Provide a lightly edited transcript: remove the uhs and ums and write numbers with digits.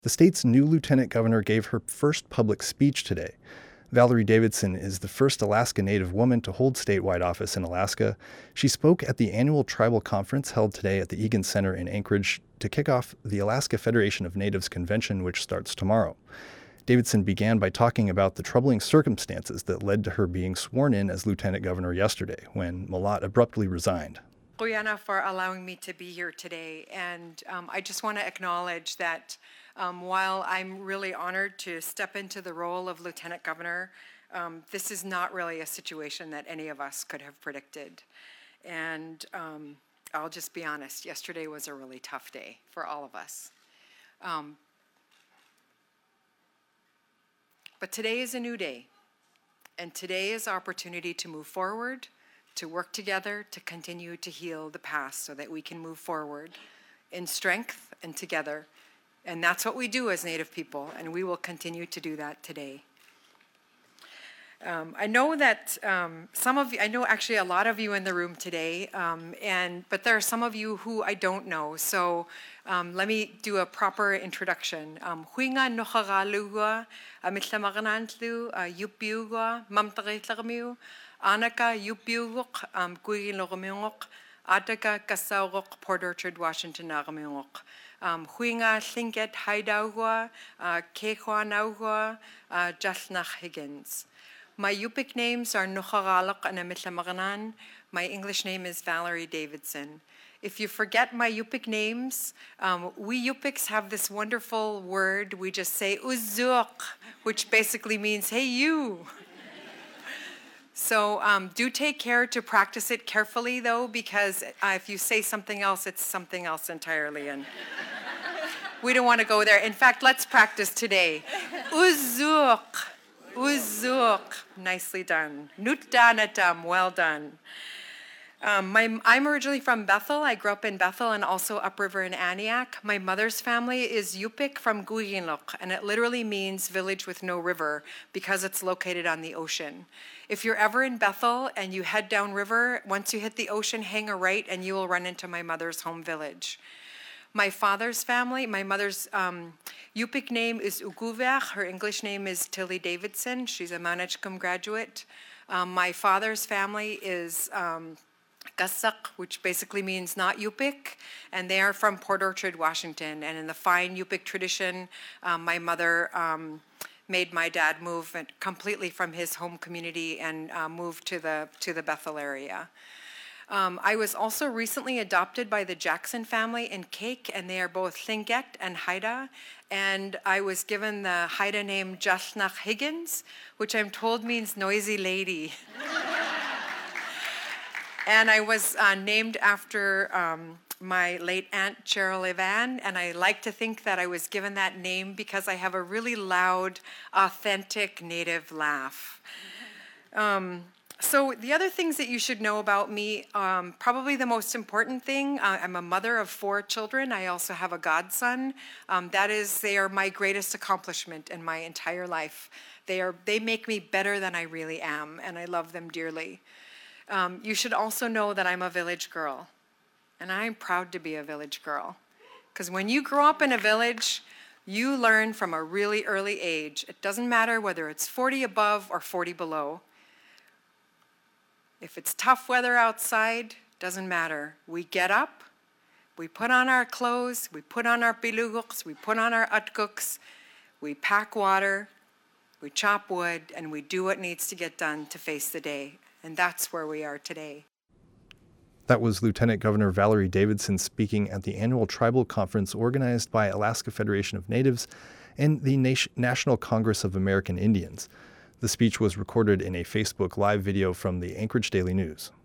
The state's new lieutenant governor gave her first public speech today. Valerie Davidson is the first Alaska Native woman to hold statewide office in Alaska. She spoke at the annual tribal conference held today at the Egan Center in Anchorage to kick off the Alaska Federation of Natives Convention, which starts tomorrow. Davidson began by talking about the troubling circumstances that led to her being sworn in as lieutenant governor yesterday, when Malat abruptly resigned. Quyana, for allowing me to be here today. And I just want to acknowledge that while I'm really honored to step into the role of lieutenant governor, this is not really a situation that any of us could have predicted. And I'll just be honest, yesterday was a really tough day for all of us. But today is a new day, and today is opportunity to move forward, to work together, to continue to heal the past so that we can move forward in strength and together. And that's what we do as Native people, and we will continue to do that today. I know that I know actually a lot of you in the room today, but there are some of you who I don't know. So let me do a proper introduction. Huinga nochagalugua, mitlamagananslu, yupiugua, mamtagitlagmiu, anaka yupiuguk, guigilogamiungok, ataka kasaugok, Port Orchard, Washington agamiungok. Huinga Thinket Haidauwa, Kekwanauwa, Jasnach Higgins. My Yupik names are Nuchagalok and Amitlamaganan. My English name is Valerie Davidson. If you forget my Yupik names, we Yupiks have this wonderful word. We just say Uzuk, which basically means, hey, you. So do take care to practice it carefully, though, because if you say something else, it's something else entirely. And we don't want to go there. In fact, let's practice today. Uzuk. Uzuk. Nicely done. Nutdanatam. Well done. I'm originally from Bethel. I grew up in Bethel and also upriver in Aniak. My mother's family is Yupik from Guiginlok, and it literally means village with no river because it's located on the ocean. If you're ever in Bethel and you head downriver, once you hit the ocean, hang a right and you will run into my mother's home village. My father's family, my mother's Yupik name is Uguvach. Her English name is Tilly Davidson. She's a Manachkum graduate. My father's family is Gasak, which basically means not Yupik, and they are from Port Orchard, Washington. And in the fine Yupik tradition, my mother made my dad move completely from his home community and move to the Bethel area. I was also recently adopted by the Jackson family in Cake, and they are both Thinget and Haida. And I was given the Haida name Jasnach Higgins, which I'm told means noisy lady. And I was named after my late aunt, Cheryl Evan, and I like to think that I was given that name because I have a really loud, authentic Native laugh. So the other things that you should know about me, probably the most important thing, I'm a mother of 4 children. I also have a godson. They are my greatest accomplishment in my entire life. They make me better than I really am, and I love them dearly. You should also know that I'm a village girl, and I'm proud to be a village girl. Because when you grow up in a village, you learn from a really early age. It doesn't matter whether it's 40 above or 40 below. If it's tough weather outside, doesn't matter. We get up, we put on our clothes, we put on our piluguks, we put on our utkuks, we pack water, we chop wood, and we do what needs to get done to face the day. And that's where we are today. That was Lieutenant Governor Valerie Davidson speaking at the annual tribal conference organized by Alaska Federation of Natives and the National Congress of American Indians. The speech was recorded in a Facebook Live video from the Anchorage Daily News.